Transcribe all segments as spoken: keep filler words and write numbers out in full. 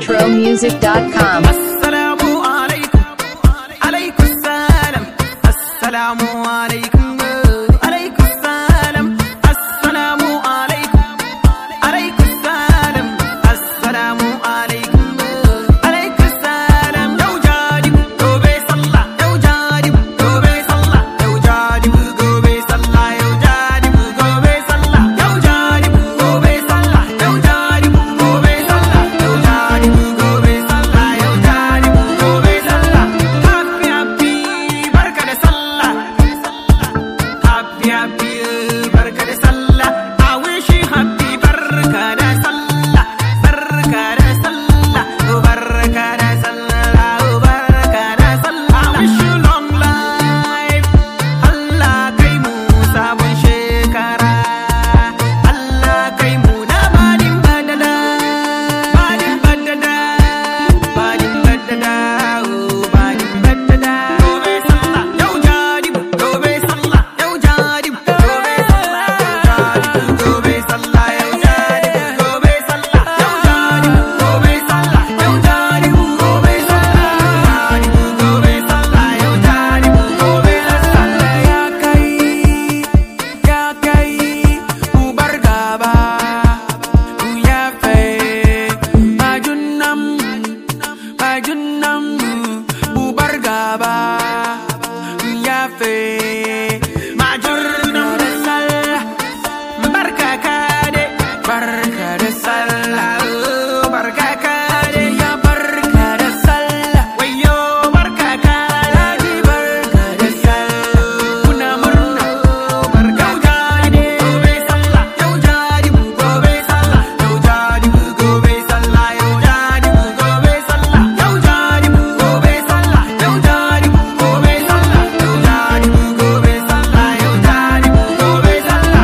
retro music dot com. Assalamu alaikum, alaikum salam. Assalamu alaikum, alaikum salam. Assalamu alaikum, alaikum salam. Assalamu alaikum, alaikum salam. Yau jadi gobe sallah, yau jadi gobe sallah, yau jadi gobe sallah, yau jadi gobe sallah, yau jadi gobe sallah, yau jadi gobe sallah, yau jadi gobe sallah, yau jadi gobe sallah. Happy happy barka da sallah, happy happy barka da sallah. I wish you happy barka da sallah, barka da sallah, oh barka da sallah, oh barka da sallah. I wish you long life, Allah kai mu sabon shekara, Allah kai mu na badin badada, badin badada, badin badada, oh badin badada. Gobe sallah, yau jadi gobe sallah, yau jadi gobe sallah, gobe sallah, yau jadi gobe sallah, yau jadi gobe sallah, yau jadi gobe sallah, gobe sallah, yau jadi gobe sallah. Ya kai, ya kai, ubar gaba, uyafe, majunnam, majunnam, ubar gaba, uyafe, majunnam da sallah, barka kade, barka da sallah, oh, barka kade, ya barka da sallah, wayo barka kade, barka da sallah, muna murna, barka jadi gobe sallah, yau jadi gobe sallah, yau jadi gobe sallah, yau jadi gobe sallah, yau jadi gobe sallah, yau jadi gobe sallah, yau jadi gobe sallah, yau jadi gobe sallah.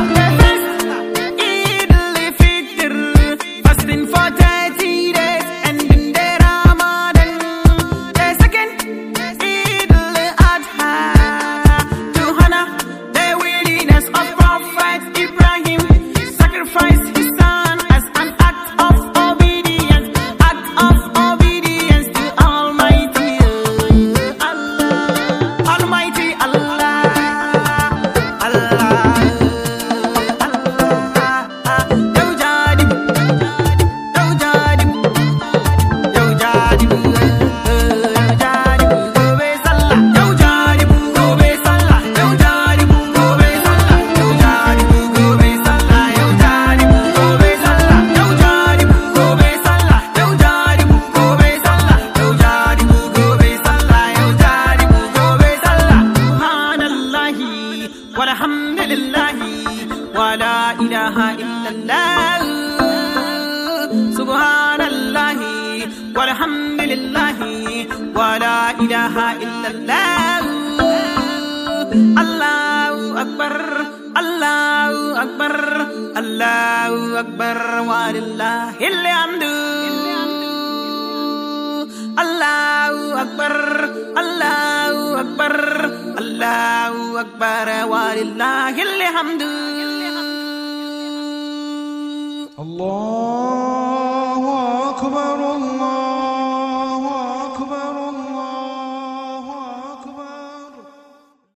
Eid al-Fitr, fasting for thirty days, ending the Ramadan. The second Eid al-Adha, to honor the willingness of Prophet Ibrahim, sacrificed his son as an act of obedience, act of obedience to Almighty Allah, Almighty Allah, Allah, Allah. Yau jadi, yau jadi, yau jadi, yau jadi gobe sallah, yau jadi gobe sallah, yau jadi gobe sallah, yau jadi gobe sallah, yau jadi gobe sallah, yau jadi gobe sallah, yau jadi gobe sallah, yau jadi gobe sallah, yau jadi gobe sallah. Subhanallahi walhamdulillahi wala ilaha illallah. Subhanallahi walhamdulillahi wala ilaha illallah. Allahu akbar, Allahu akbar, Allahu akbar, walillahil hamdu. Allahu akbar, Allahu akbar, Allahu akbar, walillahil hamdu. Allah